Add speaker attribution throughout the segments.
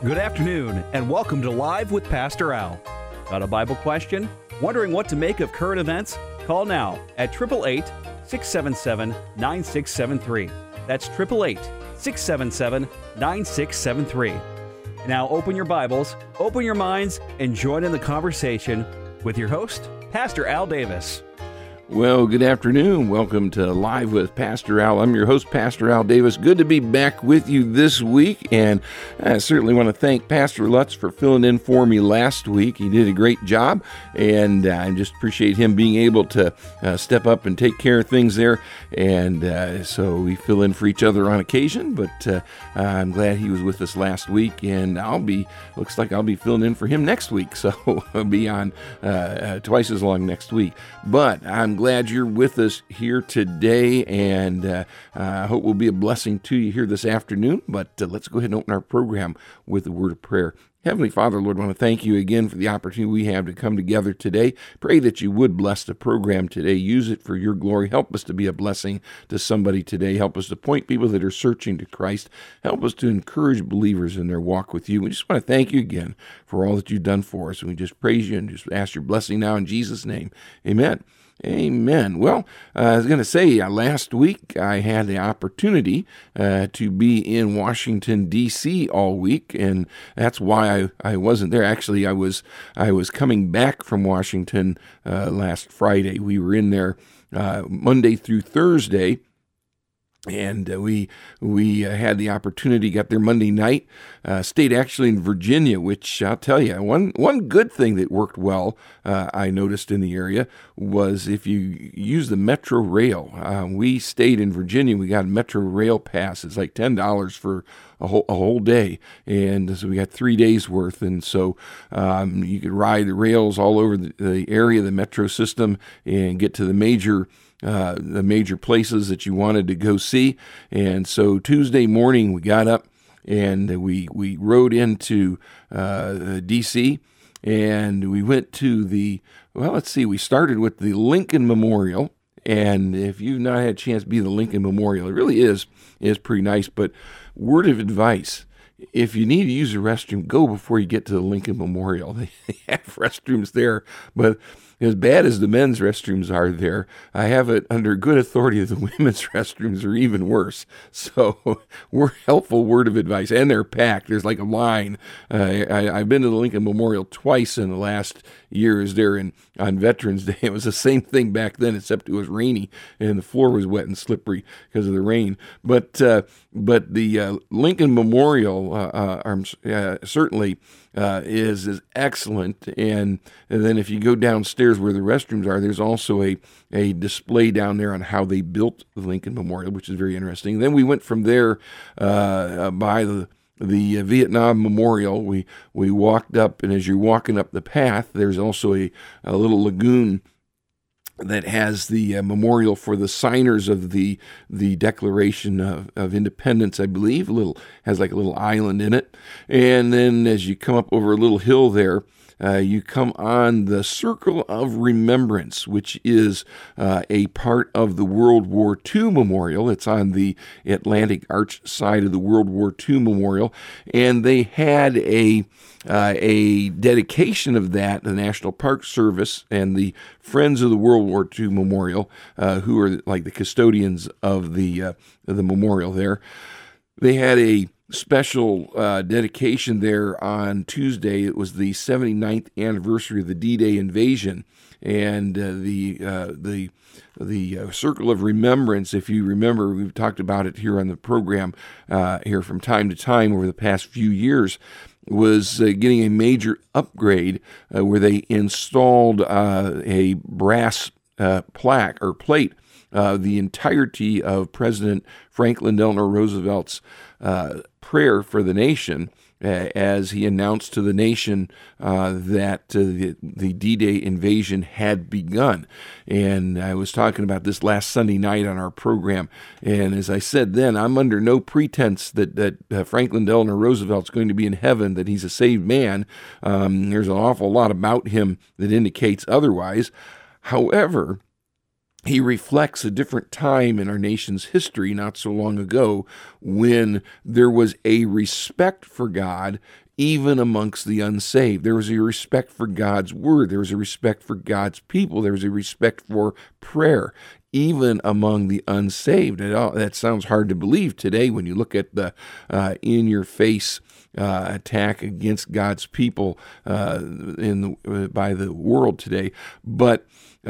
Speaker 1: Good afternoon, and welcome to Live with Pastor Al. Got a Bible question? Wondering what to make of current events? Call now at 888-677-9673. That's 888-677-9673. Now open your Bibles, open your minds, and join in the conversation with your host, Pastor Al Davis.
Speaker 2: Well, good afternoon. Welcome to Live with Pastor Al. I'm your host, Pastor Al Davis. Good to be back with you this week, and I certainly want to thank Pastor Lutz for filling in for me last week. He did a great job, and I just appreciate him being able to step up and take care of things there, and so we fill in for each other on occasion, but I'm glad he was with us last week, and looks like I'll be filling in for him next week, so I'll be on twice as long next week. But I'm glad you're with us here today, and I hope we'll be a blessing to you here this afternoon. But let's go ahead and open our program with a word of prayer. Heavenly Father, Lord, I want to thank you again for the opportunity we have to come together today. Pray that you would bless the program today. Use it for your glory. Help us to be a blessing to somebody today. Help us to point people that are searching to Christ. Help us to encourage believers in their walk with you. We just want to thank you again for all that you've done for us. And we just praise you and just ask your blessing now in Jesus' name. Amen. Amen. Well, I was going to say last week I had the opportunity to be in Washington, D.C. all week, and that's why I wasn't there. Actually, I was coming back from Washington last Friday. We were in there Monday through Thursday. And we had the opportunity, got there Monday night, stayed actually in Virginia, which I'll tell you, one good thing that worked well, I noticed in the area, was if you use the Metro Rail. We stayed in Virginia, we got a Metro Rail pass. It's like $10 for a whole day, and so we got 3 days worth, and so you could ride the rails all over the area, the metro system, and get to the major places that you wanted to go see. And so Tuesday morning we got up and we rode into D.C. and we went to we started with the Lincoln Memorial. And if you've not had a chance to be the Lincoln Memorial, it really is pretty nice. But word of advice, if you need to use the restroom, go before you get to the Lincoln Memorial. They have restrooms there, but as bad as the men's restrooms are there, I have it under good authority that the women's restrooms are even worse. So we're helpful word of advice, and they're packed. There's like a line. I've been to the Lincoln Memorial twice in the last years there on Veterans Day. It was the same thing back then, except it was rainy and the floor was wet and slippery because of the rain. But the Lincoln Memorial certainly is excellent. And then if you go downstairs where the restrooms are, there's also a display down there on how they built the Lincoln Memorial, which is very interesting. And then we went from there by the Vietnam Memorial. We walked up, and as you're walking up the path, there's also a little lagoon that has the memorial for the signers of the Declaration of Independence, I believe. Has like a little island in it. And then as you come up over a little hill there, you come on the Circle of Remembrance, which is a part of the World War II Memorial. It's on the Atlantic Arch side of the World War II Memorial, and they had a dedication of that, the National Park Service and the Friends of the World War II Memorial, who are like the custodians of the memorial there. They had a special dedication there on Tuesday. It was the 79th anniversary of the D-Day invasion, and the Circle of Remembrance, if you remember, we've talked about it here on the program here from time to time over the past few years, was getting a major upgrade where they installed a brass plaque or plate, the entirety of President Franklin Delano Roosevelt's prayer for the nation as he announced to the nation that the D-Day invasion had begun. And I was talking about this last Sunday night on our program. And as I said then, I'm under no pretense that Franklin Delano Roosevelt's going to be in heaven, that he's a saved man. There's an awful lot about him that indicates otherwise. However, he reflects a different time in our nation's history not so long ago when there was a respect for God even amongst the unsaved. There was a respect for God's word. There was a respect for God's people. There was a respect for prayer, even among the unsaved. That sounds hard to believe today when you look at the in-your-face attack against God's people by the world today. But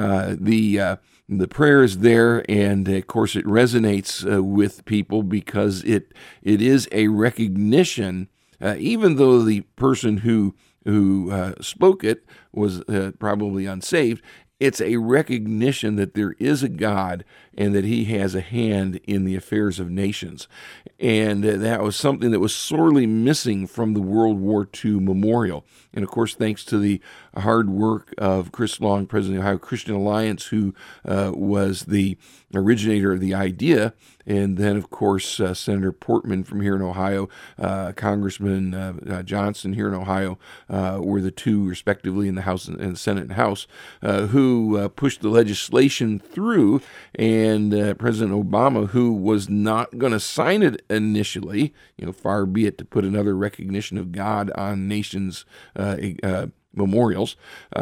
Speaker 2: the prayer is there, and of course it resonates with people because it is a recognition. Even though the person who spoke it was probably unsaved, it's a recognition that there is a God and that he has a hand in the affairs of nations. And that was something that was sorely missing from the World War II memorial. And of course, thanks to the hard work of Chris Long, president of the Ohio Christian Alliance, who was the originator of the idea, and then, of course, Senator Portman from here in Ohio, Congressman Johnson here in Ohio, were the two, respectively, in the House and the Senate and House, who pushed the legislation through. And President Obama, who was not going to sign it initially, far be it to put another recognition of God on nations' memorials,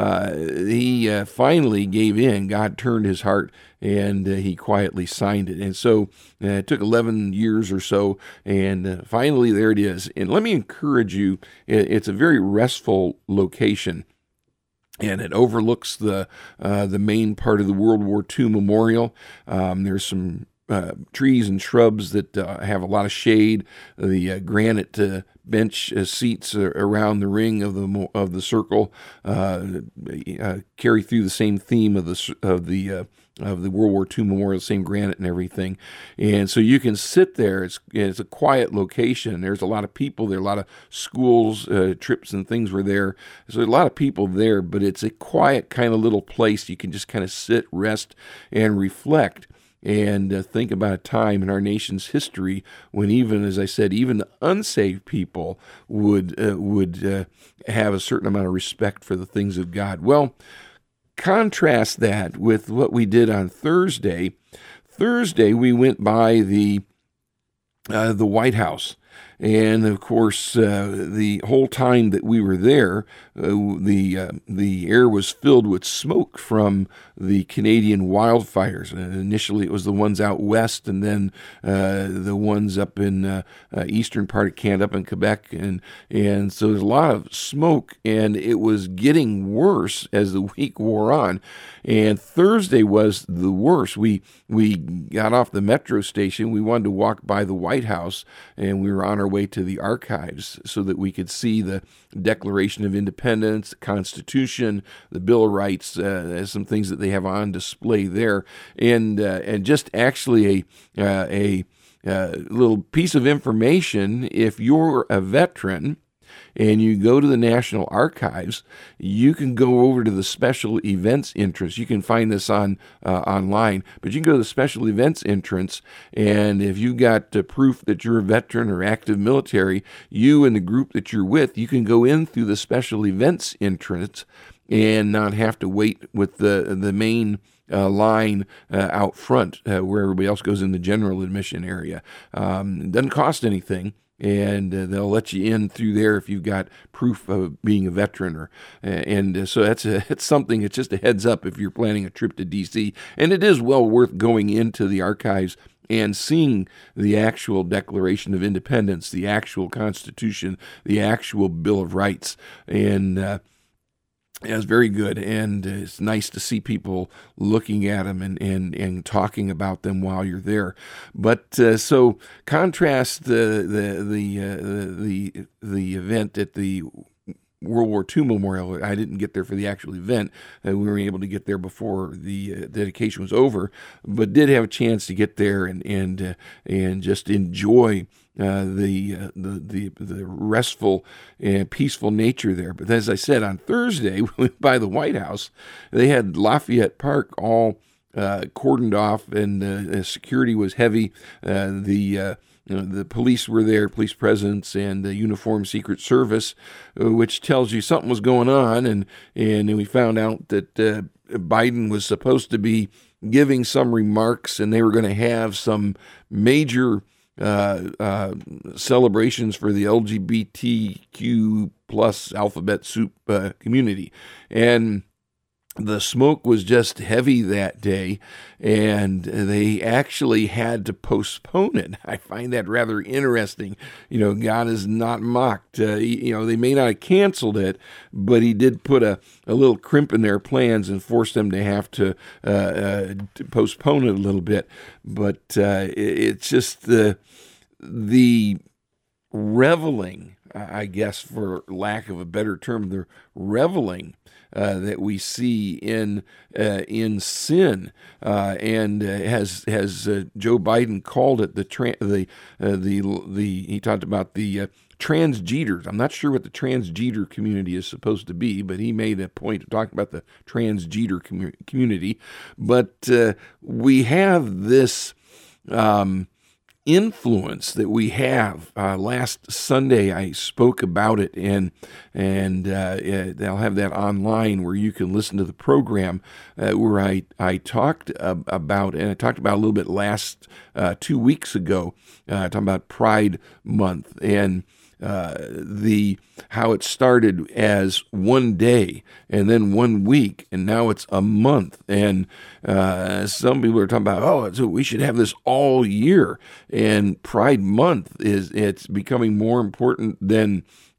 Speaker 2: he finally gave in. God turned his heart, and he quietly signed it. And so it took 11 years or so, and finally there it is. And let me encourage you, it's a very restful location. And it overlooks the main part of the World War II memorial. There's some trees and shrubs that have a lot of shade. The granite bench seats around the ring of the circle carry through the same theme of the World War II memorial, same granite and everything. And so you can sit there. It's a quiet location. There's a lot of people there. A lot of schools, trips and things were there. So there's a lot of people there, but it's a quiet kind of little place. You can just kind of sit, rest, and reflect. And think about a time in our nation's history when even, as I said, even the unsaved people would have a certain amount of respect for the things of God. Well, contrast that with what we did on Thursday. Thursday, we went by the White House. And of course, the whole time that we were there, the air was filled with smoke from the Canadian wildfires. Initially, it was the ones out west, and then the ones up in eastern part of Canada, up in Quebec, and so there's a lot of smoke, and it was getting worse as the week wore on. And Thursday was the worst. We got off the metro station. We wanted to walk by the White House, and we were on our way to the archives so that we could see the Declaration of Independence, the Constitution, the Bill of Rights, some things that they have on display there, and just actually a little piece of information. If you're a veteran and you go to the National Archives, you can go over to the special events entrance. You can find this online, but you can go to the special events entrance, and if you got proof that you're a veteran or active military, you and the group that you're with, you can go in through the special events entrance and not have to wait with the main line out front where everybody else goes in the general admission area. It doesn't cost anything. And they'll let you in through there if you've got proof of being a veteran, so it's something. It's just a heads up if you're planning a trip to D.C. And it is well worth going into the archives and seeing the actual Declaration of Independence, the actual Constitution, the actual Bill of Rights, and it's very good, and it's nice to see people looking at them and talking about them while you're there. But so contrast the event at the World War II memorial. I didn't get there for the actual event. We were able to get there before the dedication was over, but did have a chance to get there and just enjoy the restful and peaceful nature there. But as I said, on Thursday, by the White House, they had Lafayette Park all cordoned off, and security was heavy. The police were there, police presence, and the uniformed Secret Service, which tells you something was going on. And we found out that Biden was supposed to be giving some remarks, and they were going to have some major celebrations for the LGBTQ plus alphabet soup community. And the smoke was just heavy that day, and they actually had to postpone it. I find that rather interesting. God is not mocked. They may not have canceled it, but he did put a little crimp in their plans and force them to have to postpone it a little bit. But it's just the reveling, I guess, for lack of a better term, the reveling that we see in sin, and has Joe Biden called it he talked about the transgenders. I'm not sure what the transgender community is supposed to be, but he made a point of talking about the transgender community. But we have this influence that we have. Last Sunday, I spoke about it, and I'll have that online where you can listen to the program where I talked about, and I talked about a little bit last 2 weeks ago, talking about Pride Month and how it started as one day and then 1 week, and now it's a month. And some people are talking about, so we should have this all year. And Pride Month it's becoming more important than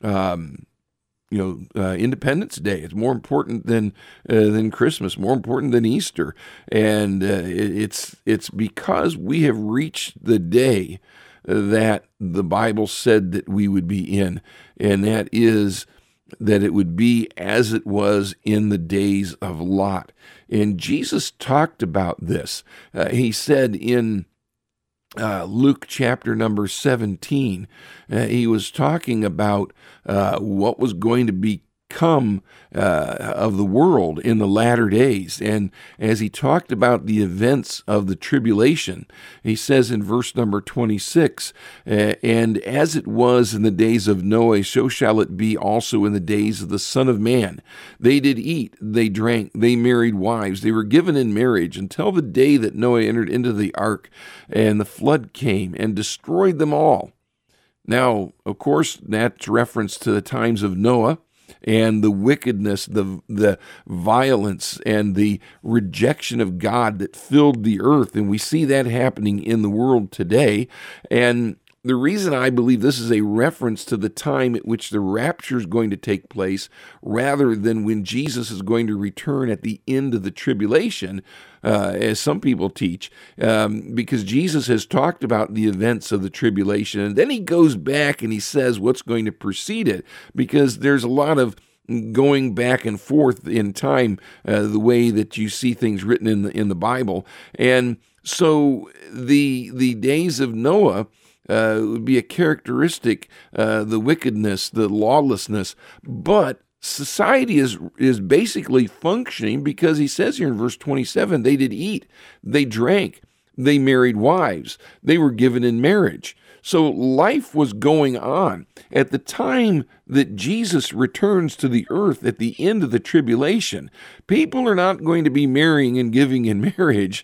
Speaker 2: Independence Day. It's more important than Christmas, more important than Easter. And it's because we have reached the day that the Bible said that we would be in, and that is that it would be as it was in the days of Lot. And Jesus talked about this. He said in Luke chapter number 17, he was talking about what was going to become of the world in the latter days. And as he talked about the events of the tribulation, he says in verse number 26, and as it was in the days of Noah, so shall it be also in the days of the Son of Man. They did eat, they drank, they married wives, they were given in marriage until the day that Noah entered into the ark, and the flood came and destroyed them all. Now, of course, that's reference to the times of Noah, and the wickedness, the violence, and the rejection of God that filled the earth. And we see that happening in the world today. And the reason I believe this is a reference to the time at which the rapture is going to take place, rather than when Jesus is going to return at the end of the tribulation, as some people teach, because Jesus has talked about the events of the tribulation, and then he goes back and he says what's going to precede it, because there's a lot of going back and forth in time, the way that you see things written in the Bible. And so the days of Noah would be a characteristic, the wickedness, the lawlessness, but society is basically functioning because he says here in verse 27, they did eat, they drank, they married wives, they were given in marriage. So life was going on. At the time that Jesus returns to the earth at the end of the tribulation, people are not going to be marrying and giving in marriage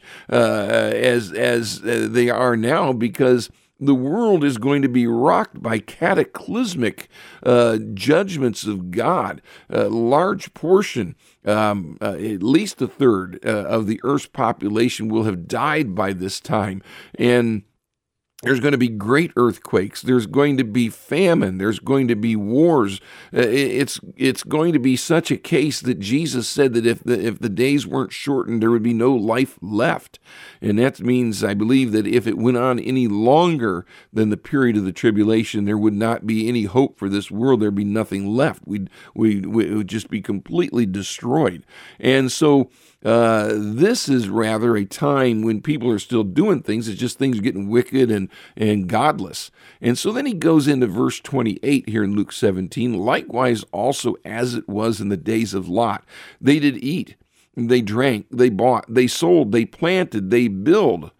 Speaker 2: as they are now, because the world is going to be rocked by cataclysmic judgments of God. A large portion, at least a third of the earth's population will have died by this time. And there's going to be great earthquakes. There's going to be famine. There's going to be wars. It's going to be such a case that Jesus said that if the days weren't shortened, there would be no life left. And that means, I believe, that if it went on any longer than the period of the tribulation, there would not be any hope for this world. There'd be nothing left. We would just be completely destroyed. And so this is rather a time when people are still doing things. It's just things are getting wicked and godless. And so then he goes into verse 28 here in Luke 17. Likewise also as it was in the days of Lot, they did eat, they drank, they bought, they sold, they planted, they builded.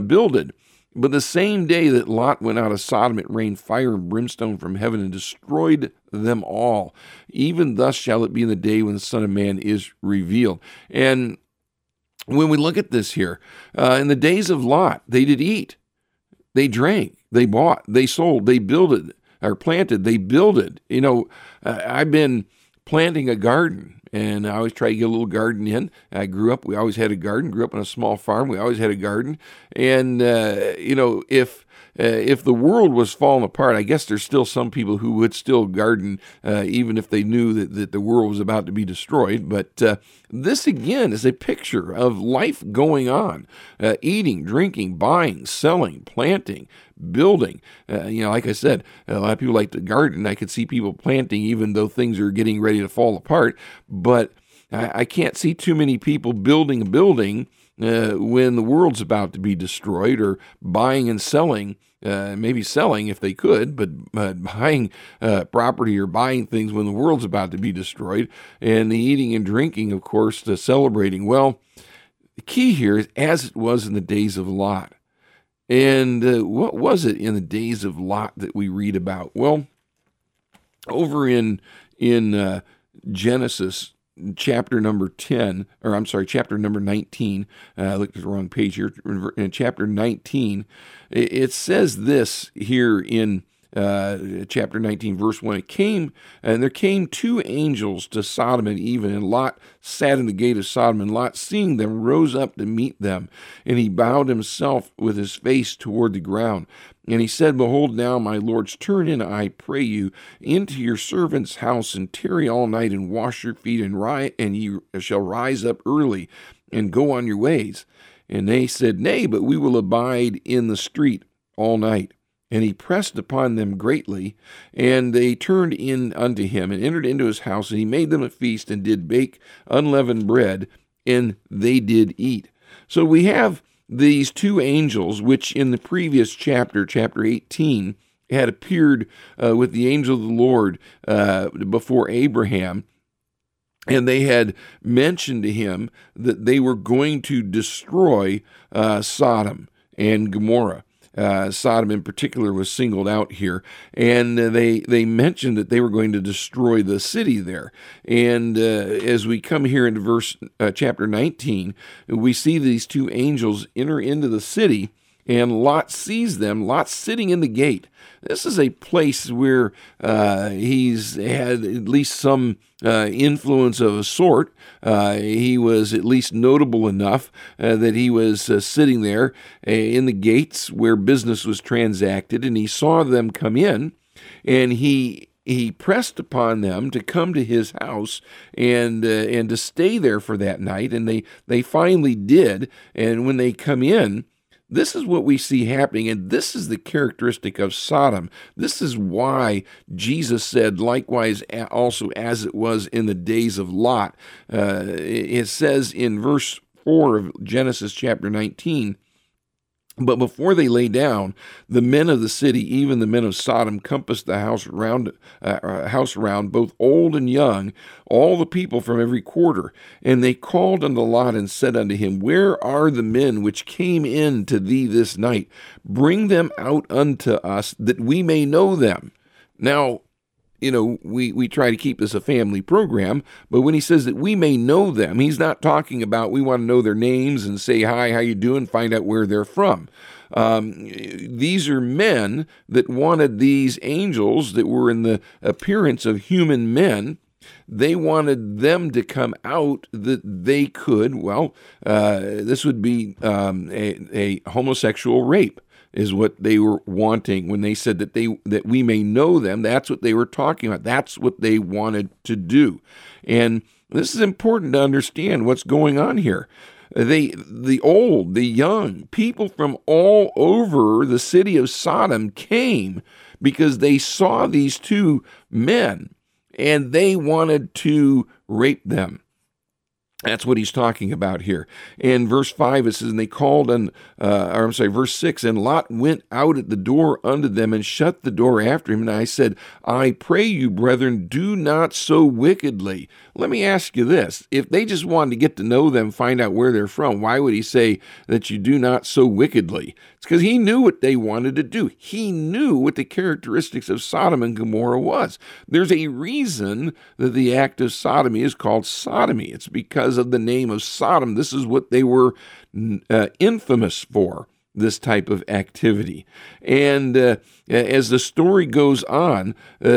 Speaker 2: But the same day that Lot went out of Sodom, it rained fire and brimstone from heaven and destroyed them all. Even thus shall it be in the day when the Son of Man is revealed. And when we look at this here, in the days of Lot, they did eat, They drank, they bought, they sold, they builded, or planted, they builded. I've been planting a garden, and I always try to get a little garden in. We always had a garden, grew up on a small farm, we always had a garden. And, if the world was falling apart, I guess there's still some people who would still garden, even if they knew that the world was about to be destroyed. But this, again, is a picture of life going on, eating, drinking, buying, selling, planting, building. Like I said, a lot of people like to garden. I could see people planting even though things are getting ready to fall apart. But I can't see too many people building a building when the world's about to be destroyed, or buying and selling, maybe selling if they could, but buying property or buying things when the world's about to be destroyed, and the eating and drinking, of course, the celebrating. Well, the key here is as it was in the days of Lot. And what was it in the days of Lot that we read about? Well, over in Genesis chapter number 19, I looked at the wrong page here, in chapter 19, it says this here in chapter 19, verse 1, it came, and there came two angels to Sodom and even, and Lot sat in the gate of Sodom, and Lot, seeing them, rose up to meet them, and he bowed himself with his face toward the ground. And he said, Behold, now, my lords, turn in, I pray you, into your servant's house, and tarry all night, and wash your feet, and ye shall rise up early, and go on your ways. And they said, Nay, but we will abide in the street all night. And he pressed upon them greatly, and they turned in unto him, and entered into his house, and he made them a feast, and did bake unleavened bread, and they did eat. So we have these two angels, which in the previous chapter 18, had appeared with the angel of the Lord before Abraham, and they had mentioned to him that they were going to destroy Sodom and Gomorrah. Sodom in particular was singled out here, and they mentioned that they were going to destroy the city there. And as we come here into chapter 19, we see these two angels enter into the city, and Lot sees them. Lot's sitting in the gate. This is a place where he's had at least some influence of a sort. He was at least notable enough that he was sitting there in the gates where business was transacted, and he saw them come in, and he pressed upon them to come to his house and to stay there for that night, and they finally did. And when they come in, this is what we see happening, and this is the characteristic of Sodom. This is why Jesus said, likewise also as it was in the days of Lot. It says in verse 4 of Genesis chapter 19, But before they lay down, the men of the city, even the men of Sodom, compassed the house round, both old and young, all the people from every quarter. And they called unto Lot and said unto him, Where are the men which came in to thee this night? Bring them out unto us, that we may know them. Now, we try to keep this a family program, but when he says that we may know them, he's not talking about we want to know their names and say, hi, how you doing, find out where they're from. These are men that wanted these angels that were in the appearance of human men. They wanted them to come out that they could, this would be a homosexual rape. Is what they were wanting when they said that we may know them. That's what they were talking about. That's what they wanted to do. And this is important to understand what's going on here. The old, the young, people from all over the city of Sodom came because they saw these two men and they wanted to rape them. That's what he's talking about here. In verse 5, it says, and they called verse 6, and Lot went out at the door unto them and shut the door after him. And I said, I pray you, brethren, do not so wickedly. Let me ask you this. If they just wanted to get to know them, find out where they're from, why would he say that you do not so wickedly? It's because he knew what they wanted to do. He knew what the characteristics of Sodom and Gomorrah was. There's a reason that the act of sodomy is called sodomy. It's because of the name of Sodom. This is what they were infamous for. this type of activity. And as the story goes on,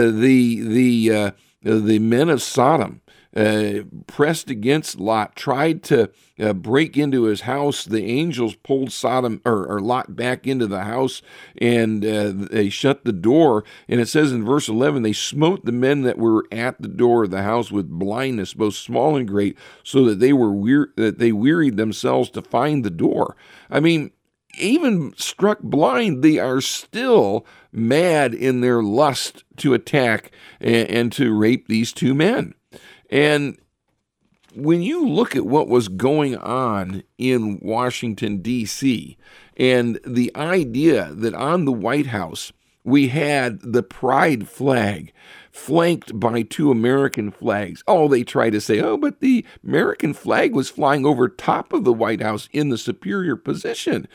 Speaker 2: the men of Sodom pressed against Lot, tried to break into his house. The angels pulled Sodom or Lot back into the house, and they shut the door. And it says in verse 11, they smote the men that were at the door of the house with blindness, both small and great, so that they wearied themselves to find the door. I mean, even struck blind, they are still mad in their lust to attack and to rape these two men. And when you look at what was going on in Washington, D.C., and the idea that on the White House we had the pride flag flanked by two American flags. Oh, they try to say, but the American flag was flying over top of the White House in the superior position.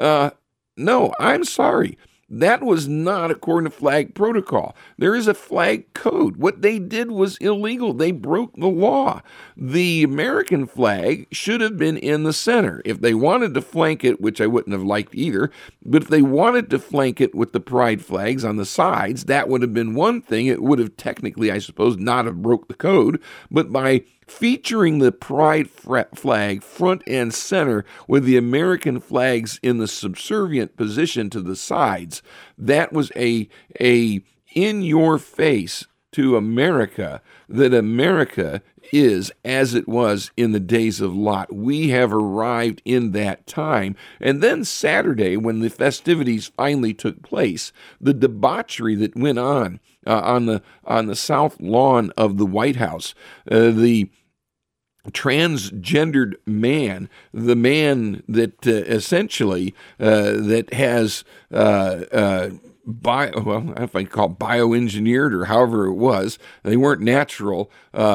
Speaker 2: No, I'm sorry. That was not according to flag protocol. There is a flag code. What they did was illegal. They broke the law. The American flag should have been in the center. If they wanted to flank it, which I wouldn't have liked either, but if they wanted to flank it with the pride flags on the sides, that would have been one thing. It would have technically, I suppose, not have broke the code, but by featuring the pride flag front and center with the American flags in the subservient position to the sides, that was a in your face to America that America is as it was in the days of Lot. We have arrived in that time. And then Saturday, when the festivities finally took place, the debauchery that went on the south lawn of the White House, the transgendered man, the man that essentially that has I don't know if I can call it bioengineered or however it was. They weren't natural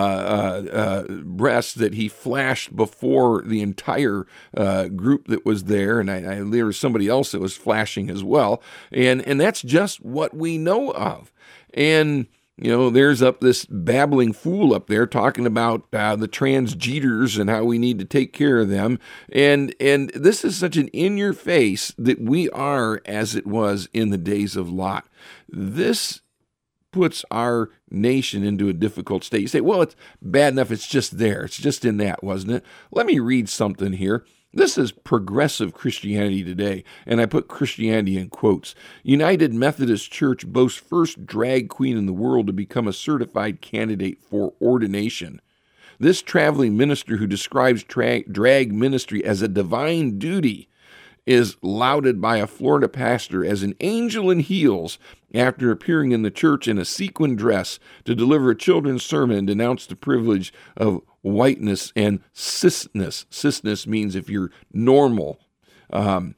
Speaker 2: breasts that he flashed before the entire group that was there, and there was somebody else that was flashing as well, and that's just what we know of. And there's this babbling fool up there talking about the transgenders and how we need to take care of them. And this is such an in-your-face that we are as it was in the days of Lot. This puts our nation into a difficult state. You say, well, it's bad enough it's just there. It's just in that, wasn't it? Let me read something here. This is progressive Christianity today, and I put Christianity in quotes. United Methodist Church boasts first drag queen in the world to become a certified candidate for ordination. This traveling minister who describes drag ministry as a divine duty is lauded by a Florida pastor as an angel in heels after appearing in the church in a sequin dress to deliver a children's sermon and denounce the privilege of whiteness and cisness. Cisness means if you're normal. How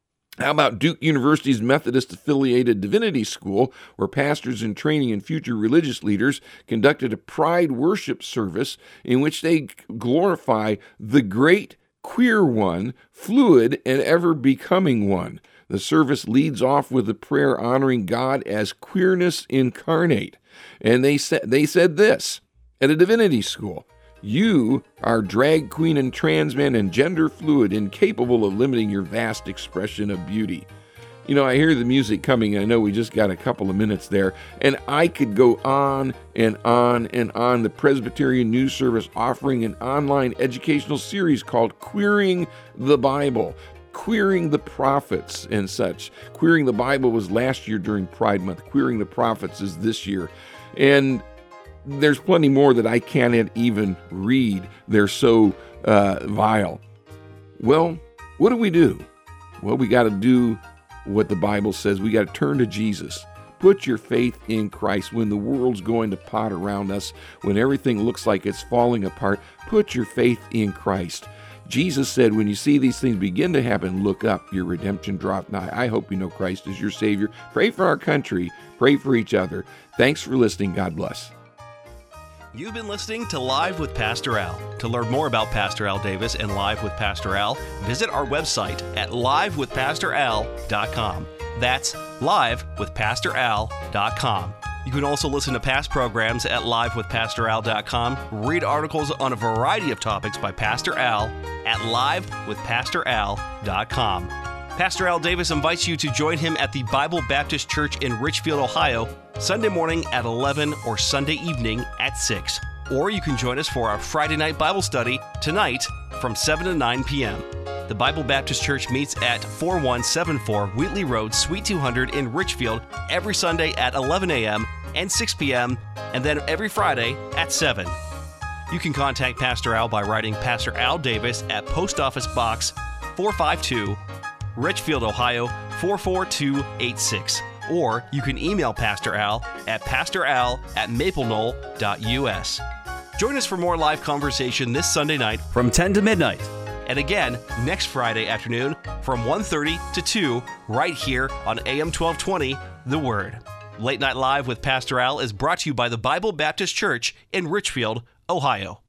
Speaker 2: about Duke University's Methodist-affiliated Divinity School, where pastors in training and future religious leaders conducted a pride worship service in which they glorify the great queer one, fluid and ever becoming one. The service leads off with a prayer honoring God as queerness incarnate. And they said this at a divinity school: you are drag queen and trans man and gender fluid, incapable of limiting your vast expression of beauty. I hear the music coming, and I know we just got a couple of minutes there, and I could go on and on and on. The Presbyterian News Service offering an online educational series called Queering the Bible, Queering the Prophets and such. Queering the Bible was last year during Pride Month. Queering the Prophets is this year. And there's plenty more that I can't even read. They're so vile. Well, what do? Well, we got to do what the Bible says. We got to turn to Jesus. Put your faith in Christ. When the world's going to pot around us, when everything looks like it's falling apart, put your faith in Christ. Jesus said, when you see these things begin to happen, look up, your redemption draweth nigh. I hope you know Christ is your Savior. Pray for our country. Pray for each other. Thanks for listening. God bless.
Speaker 1: You've been listening to Live with Pastor Al. To learn more about Pastor Al Davis and Live with Pastor Al, visit our website at livewithpastoral.com. That's livewithpastoral.com. You can also listen to past programs at livewithpastoral.com, read articles on a variety of topics by Pastor Al at livewithpastoral.com.
Speaker 3: Pastor Al Davis invites you to join him at the Bible Baptist Church in Richfield, Ohio, Sunday morning at 11 or Sunday evening at 6. Or you can join us for our Friday night Bible study tonight from 7 to 9 p.m. The Bible Baptist Church meets at 4174 Wheatley Road, Suite 200 in Richfield every Sunday at 11 a.m. and 6 p.m., and then every Friday at 7. You can contact Pastor Al by writing Pastor Al Davis at Post Office Box 452, Richfield, Ohio 44286. Or you can email Pastor Al at pastoral@mapleknoll.us. Join us for more live conversation this Sunday night
Speaker 1: from 10 to midnight.
Speaker 3: And again, next Friday afternoon from 1:30 to 2, right here on AM 1220, The Word. Late Night Live with Pastor Al is brought to you by the Bible Baptist Church in Richfield, Ohio.